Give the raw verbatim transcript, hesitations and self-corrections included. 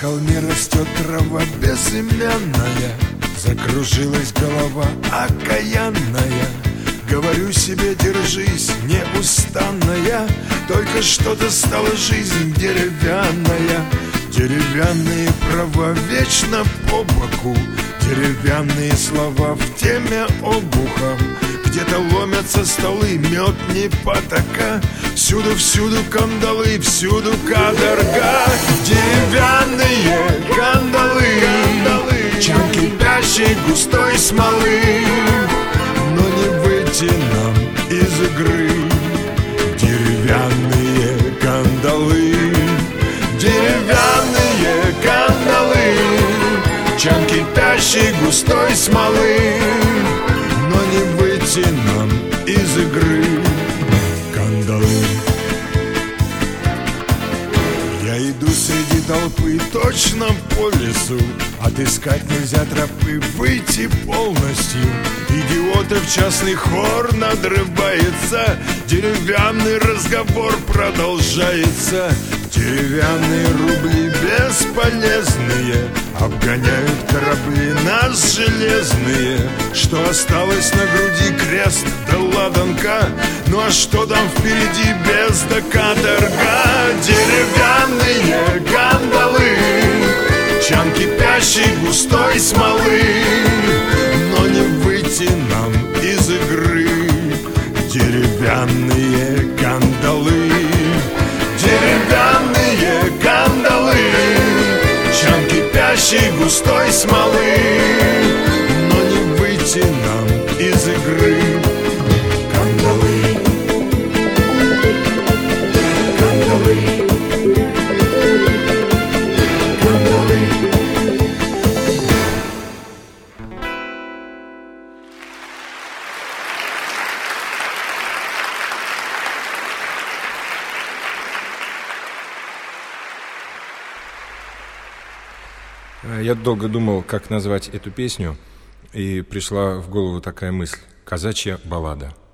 холме растет трава безымянная, закружилась голова окаянная. Говорю себе, держись, неустанная, только что-то стала жизнь деревянная. Деревянные права вечно по боку, деревянные слова в теме обухом. Где-то ломятся столы, мед не потака, всюду-всюду кандалы, всюду каторга. Деревянные кандалы, кандалы, чан кипящей густой смолы, но не выйти нам из игры. Деревянные кандалы, деревянные кандалы, чан кипящей густой смолы, но не выйти нам из игры. Кандалы. Я иду среди толпы точно по лесу, отыскать нельзя тропы, выйти полностью. Идиотов частный хор надрывается, деревянный разговор продолжается. Деревянные рубли бесполезные обгоняют корабли нас железные. Что осталось на груди, крест да ладанка, ну а что там впереди, без да каторга. Деревянные кандалы, чан кипящей густой смолы, но не выйти нам из игры. Деревянные кандалы, деревянные кандалы, чан кипящей густой смолы, но не выйти нам из игры. Кандалы, кандалы, кандалы. Я долго думал, как назвать эту песню, и пришла в голову такая мысль: казачья баллада.